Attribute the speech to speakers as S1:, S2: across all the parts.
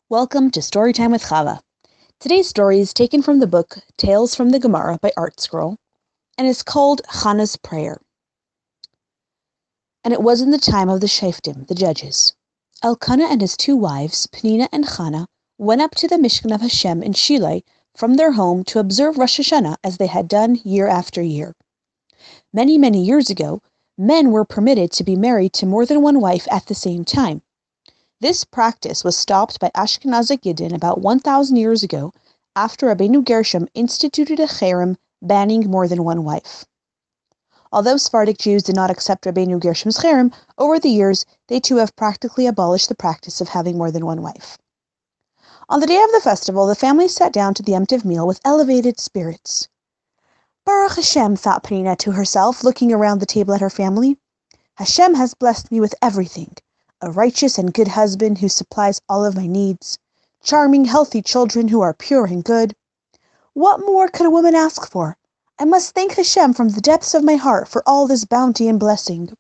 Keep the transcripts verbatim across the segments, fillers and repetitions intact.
S1: Welcome to Storytime with Chava. Today's story is taken from the book Tales from the Gemara by Art Scroll, and is called Chana's Prayer. And it was in the time of the Shoftim, the judges. Elkanah and his two wives, Penina and Chana, went up to the Mishkan of Hashem in Shiloh from their home to observe Rosh Hashanah as they had done year after year. Many, many years ago, men were permitted to be married to more than one wife at the same time. This practice was stopped by Ashkenazic Yidden about one thousand years ago after Rabbeinu Gershom instituted a cherem banning more than one wife. Although Sephardic Jews did not accept Rabbeinu Gershom's cherem, over the years they too have practically abolished the practice of having more than one wife. On the day of the festival, the family sat down to the Yom Tov meal with elevated spirits. Baruch Hashem, thought Penina to herself, looking around the table at her family. Hashem has blessed me with everything. A righteous and good husband who supplies all of my needs, charming, healthy children who are pure and good. What more could a woman ask for? I must thank Hashem from the depths of my heart for all this bounty and blessing.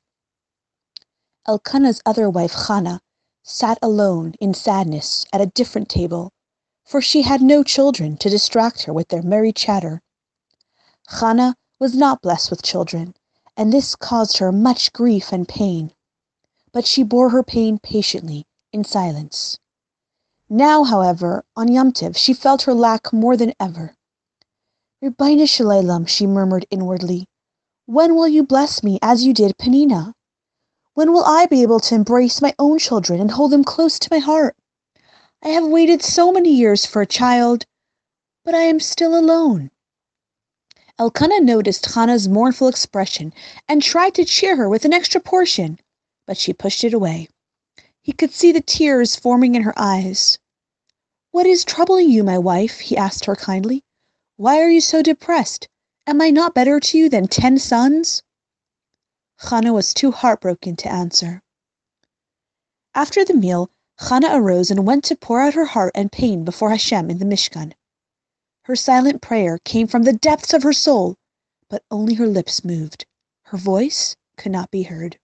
S1: Elkanah's other wife, Chana, sat alone in sadness at a different table, for she had no children to distract her with their merry chatter. Chana was not blessed with children, and this caused her much grief and pain. But she bore her pain patiently, in silence. Now, however, on Yom Tov, she felt her lack more than ever. Ribbono shel Olam, she murmured inwardly, when will you bless me as you did Penina? When will I be able to embrace my own children and hold them close to my heart? I have waited so many years for a child, but I am still alone. Elkanah noticed Chana's mournful expression and tried to cheer her with an extra portion, but she pushed it away. He could see the tears forming in her eyes. What is troubling you, my wife? He asked her kindly. Why are you so depressed? Am I not better to you than ten sons? Chana was too heartbroken to answer. After the meal, Chana arose and went to pour out her heart and pain before Hashem in the Mishkan. Her silent prayer came from the depths of her soul, but only her lips moved. Her voice could not be heard.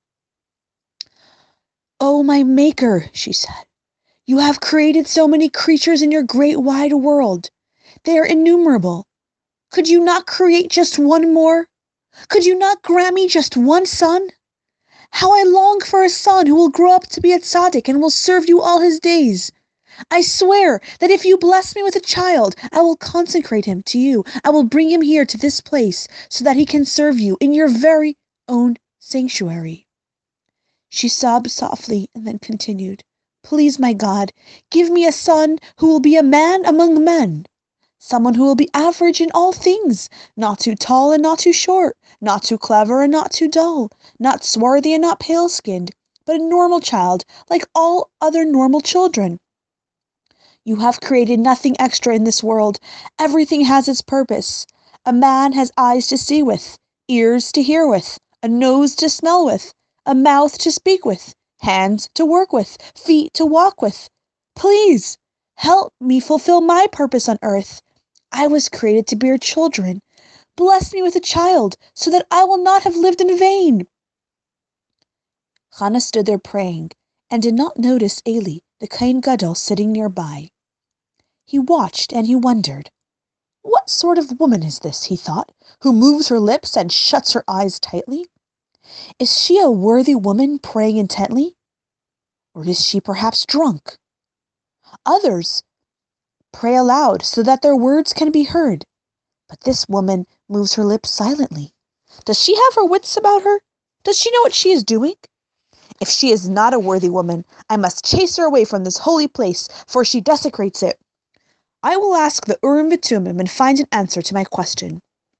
S1: "Oh, my Maker," she said, "you have created so many creatures in your great wide world. They are innumerable. Could you not create just one more? Could you not grant me just one son? How I long for a son who will grow up to be a tzaddik and will serve you all his days. I swear that if you bless me with a child, I will consecrate him to you. I will bring him here to this place so that he can serve you in your very own sanctuary." She sobbed softly and then continued, "Please, my God, give me a son who will be a man among men. Someone who will be average in all things, not too tall and not too short, not too clever and not too dull, not swarthy and not pale-skinned, but a normal child like all other normal children. You have created nothing extra in this world. Everything has its purpose. A man has eyes to see with, ears to hear with, a nose to smell with, a mouth to speak with, hands to work with, feet to walk with. Please, help me fulfill my purpose on earth. I was created to bear children. Bless me with a child, so that I will not have lived in vain." Chana stood there praying, and did not notice Eli, the Kohen Gadol, sitting nearby. He watched and he wondered. What sort of woman is this, he thought, who moves her lips and shuts her eyes tightly? Is she a worthy woman praying intently? Or is she perhaps drunk? Others pray aloud so that their words can be heard, but this woman moves her lips silently. Does she have her wits about her? Does she know what she is doing? If she is not a worthy woman, I must chase her away from this holy place, for she desecrates it. I will ask the Urim V'Tumim and find an answer to my question.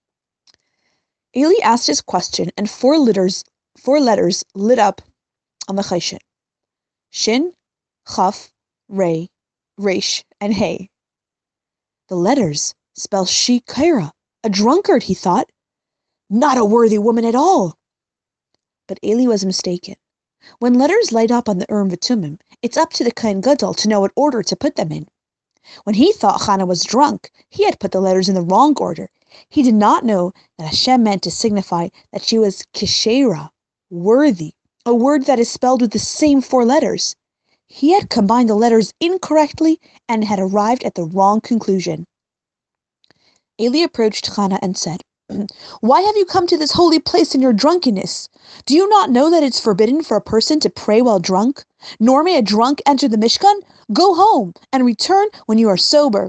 S1: Eli asked his question, and four letters, four letters lit up on the choshen. Shin, Chaf, Rei, Resh, and Hey. The letters spell Shikera, a drunkard, he thought. Not a worthy woman at all. But Eli was mistaken. When letters light up on the Urim V'Tumim, it's up to the Kohen Gadol to know what order to put them in. When he thought Chana was drunk, he had put the letters in the wrong order. He did not know that Hashem meant to signify that she was kishera, worthy, a word that is spelled with the same four letters. He had combined the letters incorrectly and had arrived at the wrong conclusion. Eli approached Hannah and said, "Why have you come to this holy place in your drunkenness? Do you not know that it's forbidden for a person to pray while drunk? Nor may a drunk enter the Mishkan? Go home and return when you are sober."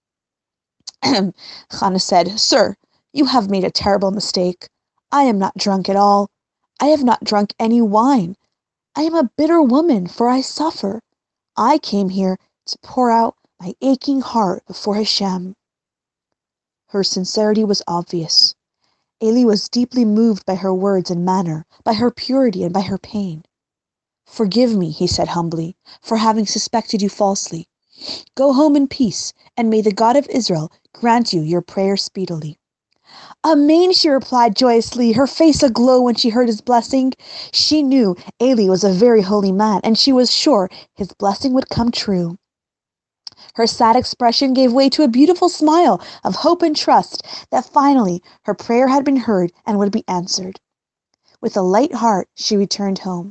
S1: Hannah said, "Sir, you have made a terrible mistake. I am not drunk at all. I have not drunk any wine. I am a bitter woman, for I suffer. I came here to pour out my aching heart before Hashem." Her sincerity was obvious. Eli was deeply moved by her words and manner, by her purity and by her pain. "Forgive me," he said humbly, "for having suspected you falsely. Go home in peace, and may the God of Israel grant you your prayer speedily." "Amen," she replied joyously, her face aglow when she heard his blessing. She knew Eli was a very holy man, and she was sure his blessing would come true. Her sad expression gave way to a beautiful smile of hope and trust that finally her prayer had been heard and would be answered. With a light heart, she returned home.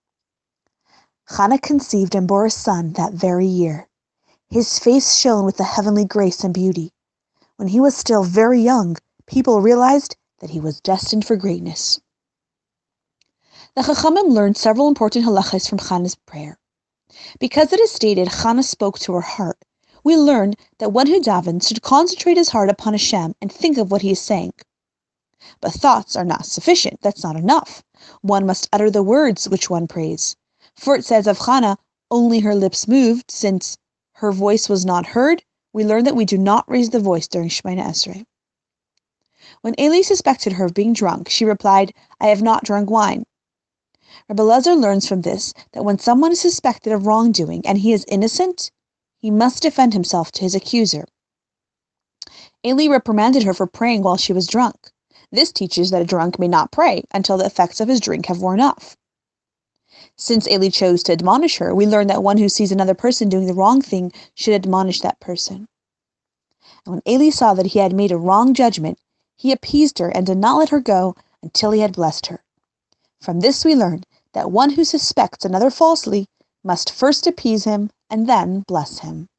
S1: Hannah conceived and bore a son that very year. His face shone with a heavenly grace and beauty. When he was still very young, people realized that he was destined for greatness. The Chachamim learned several important halachas from Hannah's prayer. Because it is stated Hannah spoke to her heart, we learn that one who davens should concentrate his heart upon Hashem and think of what he is saying. But thoughts are not sufficient. That's not enough. One must utter the words which one prays. For it says of Hannah, only her lips moved. Since her voice was not heard, we learn that we do not raise the voice during Shemoneh Esrei. When Eli suspected her of being drunk, she replied, "I have not drunk wine." Rabbi Elazar learns from this that when someone is suspected of wrongdoing and he is innocent, he must defend himself to his accuser. Eli reprimanded her for praying while she was drunk. This teaches that a drunk may not pray until the effects of his drink have worn off. Since Eli chose to admonish her, we learn that one who sees another person doing the wrong thing should admonish that person. And when Eli saw that he had made a wrong judgment, he appeased her and did not let her go until he had blessed her. From this we learn that one who suspects another falsely must first appease him and then bless him.